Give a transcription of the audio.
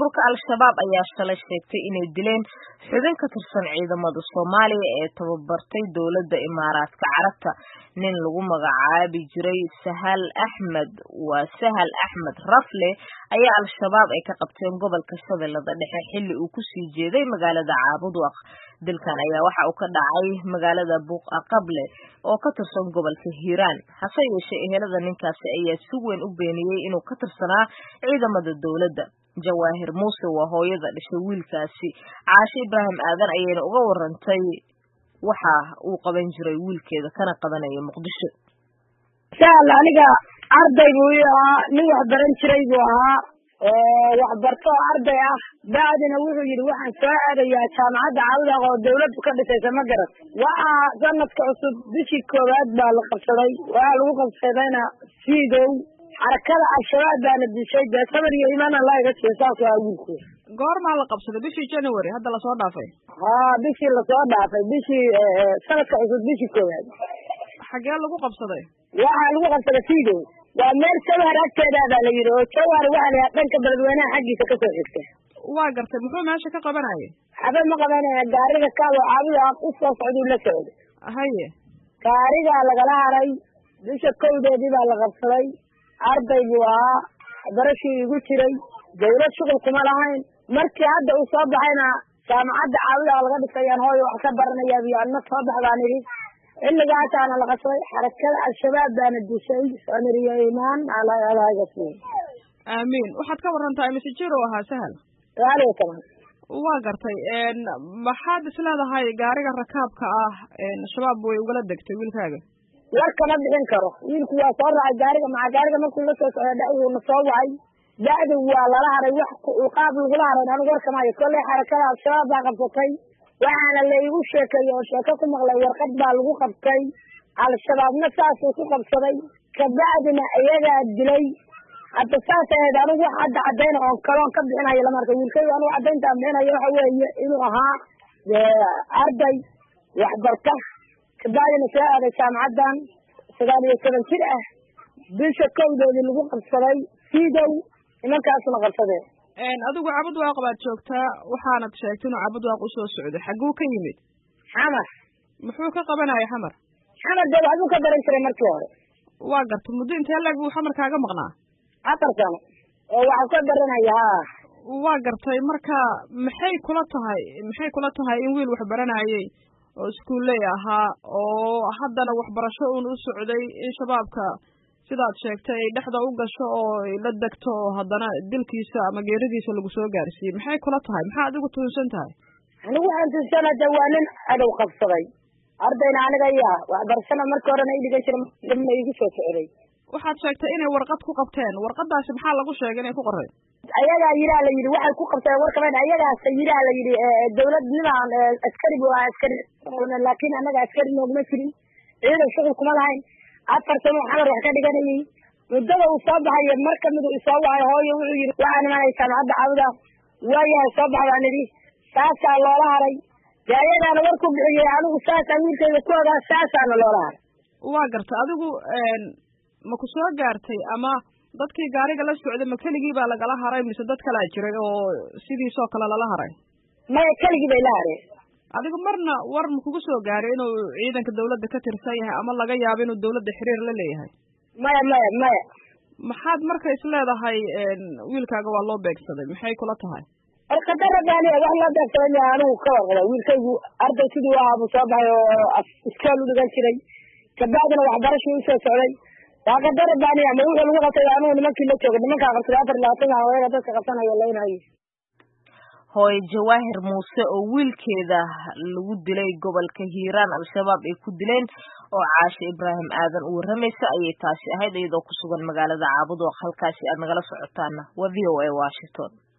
ururka al-shabaab ayaa shalay sheegtay inay dileen xubin ka tirsan ciidamada Soomaaliya ee tababartay dowladda Imaaraadka Carabta nin lagu magacaabi jiray Sahal Axmed Rafle ayaa al-shabaab ay ka qabteen gobolka Shabeellada Dhexe xilli uu ku sii jeeday magaalada Caabudwaaq. Dilkan ayaa waxa uu ka dhacay magaalada Buuqa Qable oo ka tirsan gobolka Hiiraan. Hase yeeshee ehelada ninkaasi ayaa si weyn u beeniyay inuu ka tirsanaa ciidamada dowladda. Jawaahir Muuse waa hooyada dhashay wiilkaasi. Caashe Ibraahim Aadan ayayna uga warantay waxa uu qaban jiray wiilkeeda kana qabanaya Muqdisho. aniga arday buu ahaa, nin wax baran jiray buu ahaa oo wax barto arday ah. Baadina wuxuu yiri waxaan soo aadayaa jaamacadda Caawda oo dawladdu ka dhisaysa ma garad. Waxa sanadka cusub bishii koowaad baa la qabsaday. Waxa lagu qabsadayna siidow xarakada al-shabaab baa la dishay sabir iyo iimaan Allah iga siisaas waa wiilku. goorma la qabsaday bishii January hadda la soo dhaafay? bishii la soo dhaafay bishii sanadka cusub bishii koowaad. xagee lagu qabsaday? waxa lagu qabsaday siidow waa meel sawir agteeda la yiri oo sawir waxa la dhanka dadweynaha xaqiisa ka soo xigtay. waa gartay muxuu meesha ka qabanayay? haba ma qabanaya gaariga ka oo Caawda u soo socday la socday. haye gaariga lagala haray bisha kowdeedii baa la qabsaday. arday waa barashii ugu jiray dawlad shaqo kuma lahayn markii hadda uu soo baxayna jaamacadda Caawda laga dhisayaan hooyo wax ka baranaya biyana soo baxdaan iri ilaa taana la qasay xarakada al-shabaab baana dishay samiriyo iimaan ala alaagasi. amiin waxaad ka warantaa mise jiro ahaa Sahal? waa gartay maxaad isleedahay gaariga rakaabka ah shabaab way ugala degtay wiilkaaga? warkama bixin karo wiilku waa soo raacay gaariga gaariga markuu la soo socday dhacuu soo wacay dacdu waa lala haray wax qaab lagu haray anigu warkama hayo kolley xarakada al-shabaab baa qabsatay waxaana la igu sheekay oo sheeko ku maqlay warqad baa lagu qabtay al-shabaabna saas uu ku qabsaday kabacdina iyagaa dilay. hadda saas ahayd anigu wax hadda caddayn oo kaloon ka bixinayo lama arko wiilkayga anigu caddayntaan bixinayo waxa weeye inuu ahaa arday waxbarta kabacdina soo aaday jaamacaddan 9 jir ah bisha kowdeedii lagu qabsaday siidow nimankaasuna qabsadeen. adigu Caabudwaaq baad joogtaa waxaanad sheegtay inuu Caabudwaaq u soo socday xaguu ka yimid? Xamar. muxuu ka qabanayay Xamar? Xamar dad waxbuu ka baran jiray markii hore. waa gartay muddo intee lag buu Xamar kaaga maqnaa? 4 sano oo waxa ka baranayaa. waa gartay marka maxay kula tahay in wiil wax baranayay oo iskuuley ahaa oo haddana waxbarasho uu u socday in shabaabka sidaad sheegtay dhexda u gasho oo la degto oo haddana dilkiisa ama geeridiisa lagu soo gaarsiiyay maxay kula tahay maxaa adigu tuunsan tahay? anigu waxaan tuunsanahay waa nin adow qabsaday ardayna aniga yaa waxbarashada markii horena ii dhigan jiray igu soo socday. waxaad sheegtay inay warqad ku qabteen warqadaasi maxaa lagu sheegay inay ku qoreen? ayaga yiraa la yiri waxay ku qabteen warqadan ayagaas yiraa la yiri dawladnimaan askari buu askari laakiin anaga askari noogma jirin ciidan shaqo kuma lahayn 4 sano Xamar wax ka dhiganayay muddada uu soo baxay marka mid uu soo waay hooyo wuxuu yiri waxaan imanay jaamacadda Caawda waayahay soo baxaan idhi saasa loola haray jaayadana war ku bixiyay anigu saasa wiilkayga ku ogaa saasa loola haray. waa gartay adigu ma ku soo gaartay ama dadkii gaariga la socday ma keligii baa lagala haray mise dad kala jiray oo sidiisoo kale lala haray? maya keligii bay la haray. adigu marna war ma kugu soo gaaray inuu ciidanka dawladda ka tirsan yahay ama laga yaabo inuu dawladda xiriir la leeyahay? maya maxaad marka isleedahay wiilkaaga waa loo beegsaday maxay kula tahay? qadar baani wax la beegsaday anigu ka warqaba wiilkaygu arday sidii waa abu soo baxay oo iskool u dhigan jiray kabacdina waxbarasho u soo socday waa qadar baani ama wuxuu lagu qabtay anigu nimankii la joogay nimanka qabtay 24 hooyada dadka qabsanaya leenahay. hooyo Jawaahir Muuse oo wiilkeeda lagu dilay gobolka Hiiraan al-shabaab ay ku dileen oo Caashe Ibraahim Aadan u waramaysa ayay taasi ahayd iyadoo ku sugan magaalada Caabudwaaq halkaasi aad nagala socotaana waa VOA Washington.